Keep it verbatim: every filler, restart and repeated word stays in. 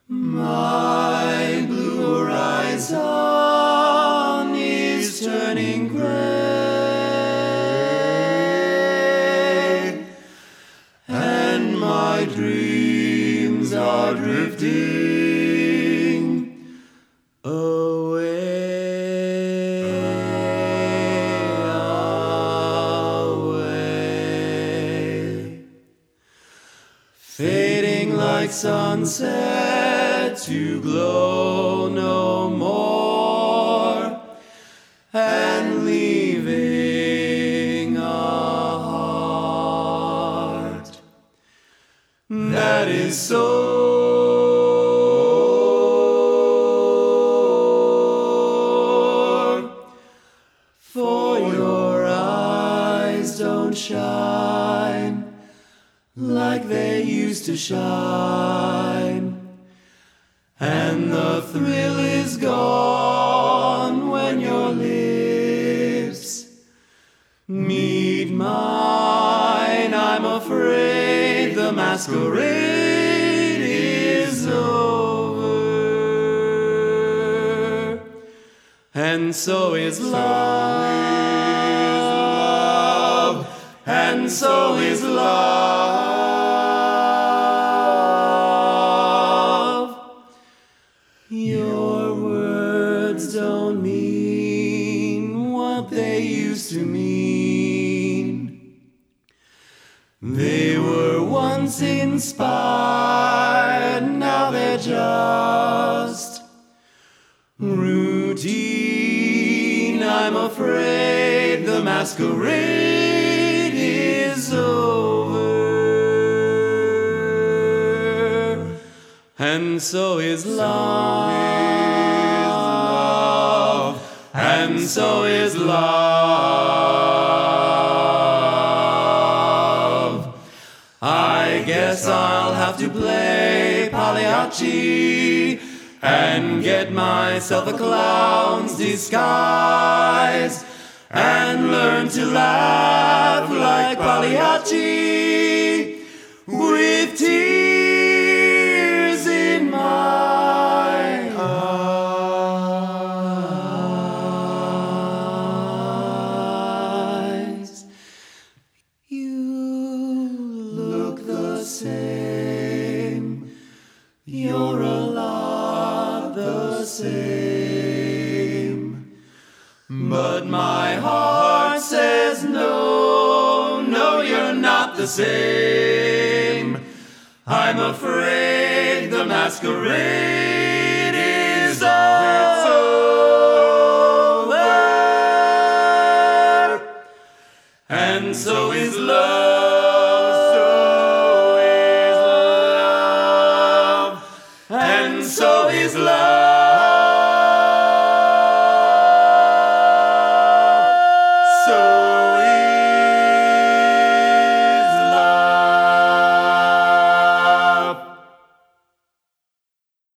My blue horizon is turning gray, and my dreams are drifting away, away, fading like sunset to glow no more, and leaving a heart that is sore. For your eyes don't shine like they used to shine, and the thrill is gone when your lips meet mine. I'm afraid the masquerade is over, and so is love, and so is love. Your words don't mean what they used to mean. They were once inspired, now they're just routine. I'm afraid the masquerade is over, and so is love, and so is love. I guess I'll have to play Pagliacci and get myself a clown's disguise and learn to laugh like Pagliacci with tears in my eyes. You look the same, you're a lot the same, but my heart says no, no, you're not the same. I'm afraid the masquerade is over, and so is love, so is love, and so is love.